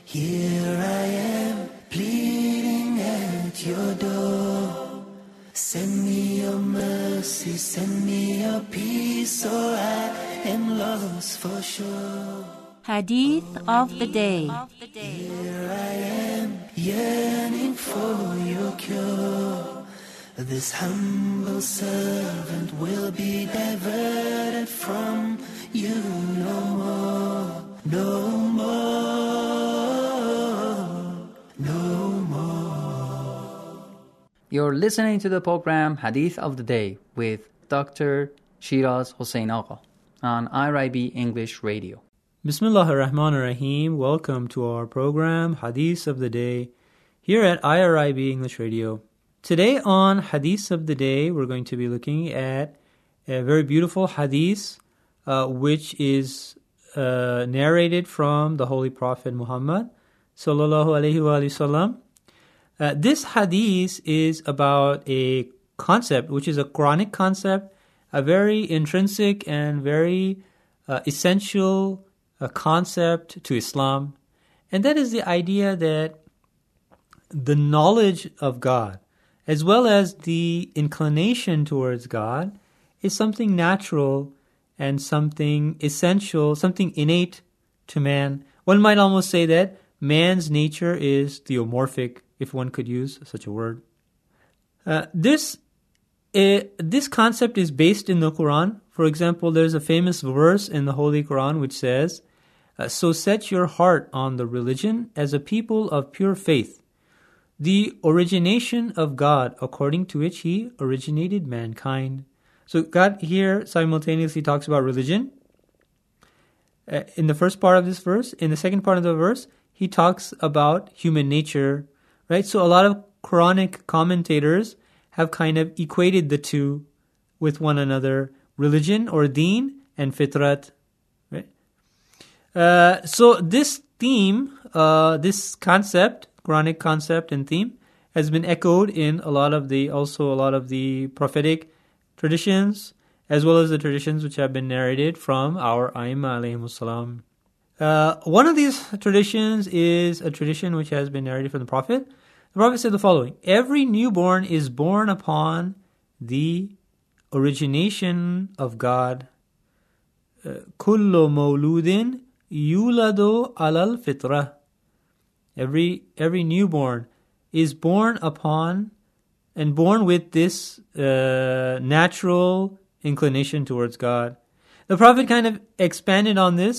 Here I am, pleading at your door. Send me your mercy, send me your peace, or I am lost for sure. Hadith of the Day. Here I am, yearning for your cure. This humble servant will be diverted from you no more, no more, no more. You're listening to the program Hadith of the Day with Dr. Shiraz Hossein Agha on IRIB English Radio. Bismillah ar-Rahman ar-Rahim. Welcome to our program Hadith of the Day here at IRIB English Radio. Today on Hadith of the Day, we're going to be looking at a very beautiful hadith which is narrated from the Holy Prophet Muhammad sallallahu alaihi wasallam. This hadith is about a concept which is a Quranic concept, a very intrinsic and very essential concept to Islam, and that is the idea that the knowledge of God as well as the inclination towards God is something natural and something essential, something innate to man. One might almost say that man's nature is theomorphic, if one could use such a word. This concept is based in the Quran. For example, there's a famous verse in the Holy Quran which says, "So set your heart on the religion as a people of pure faith, the origination of God according to which He originated mankind." So God here simultaneously talks about religion. In the first part of this verse, in the second part of the verse, He talks about human nature, right? So a lot of Quranic commentators have kind of equated the two with one another, religion or deen and fitrat, right? So this theme, this concept, Quranic concept and theme, has been echoed in a lot of the prophetic traditions, as well as the traditions which have been narrated from our Aimma alayhimus salam. One of these traditions is a tradition which has been narrated from the Prophet. The Prophet said the following: "Every newborn is born upon the origination of God. Kullu mawludin yuladu alal fitrah." Every newborn is born upon and born with this natural inclination towards God. The Prophet kind of expanded on this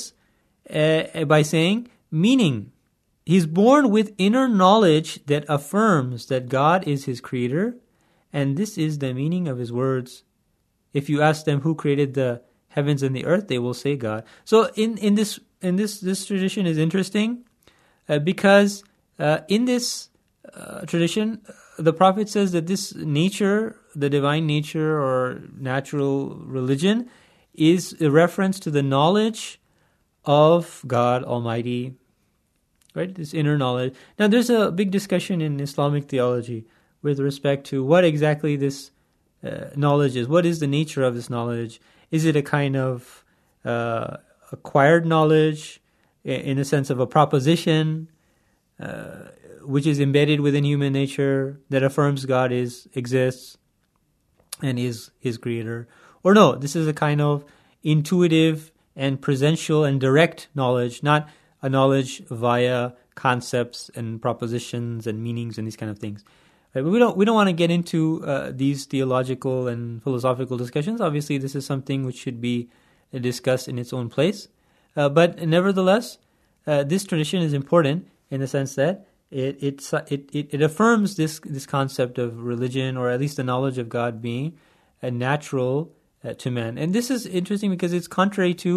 by saying, meaning, he's born with inner knowledge that affirms that God is his creator, and this is the meaning of his words. If you ask them who created the heavens and the earth, they will say God. So in this tradition is interesting because in this tradition, the Prophet says that this nature, the divine nature or natural religion, is a reference to the knowledge of God Almighty, right? This inner knowledge. Now, there's a big discussion in Islamic theology with respect to what exactly this knowledge is. What is the nature of this knowledge? Is it a kind of acquired knowledge in a sense of a proposition which is embedded within human nature that affirms God exists and is his creator? Or no, this is a kind of intuitive and presential and direct knowledge, not a knowledge via concepts and propositions and meanings and these kind of things. Right? But we don't want to get into these theological and philosophical discussions. Obviously, this is something which should be discussed in its own place. But nevertheless, this tradition is important in the sense that it affirms this concept of religion, or at least the knowledge of God being natural to man. And this is interesting because it's contrary to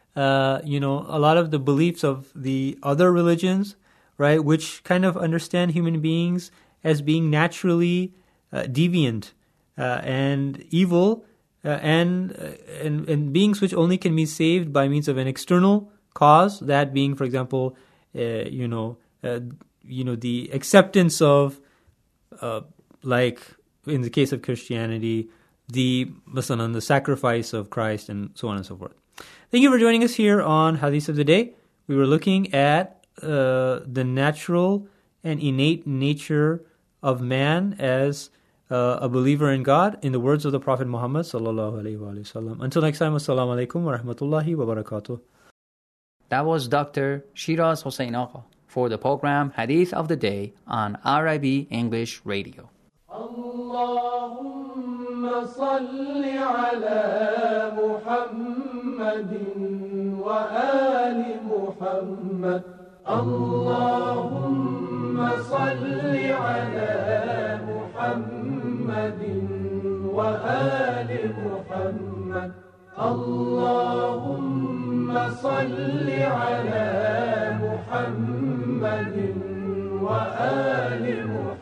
a lot of the beliefs of the other religions, right, which kind of understand human beings as being naturally deviant and evil, and beings which only can be saved by means of an external cause, that being, for example, the acceptance of, like in the case of Christianity, the sacrifice of Christ, and so on and so forth. Thank you for joining us here on Hadith of the Day. We were looking at the natural and innate nature of man as a believer in God, in the words of the Prophet Muhammad sallallahu alaihi wasallam. Until next time, assalamu alaikum wa rahmatullahi wa barakatuh. That was Dr. Shiraz Hossein Agha for the program Hadith of the Day on RIB English Radio. Allahumma salli ala Muhammadin wa ali Muhammad. Allahumma salli ala Muhammadin wa ali Muhammad. Allahumma salli ala Muhammadin wa ali Muhammad.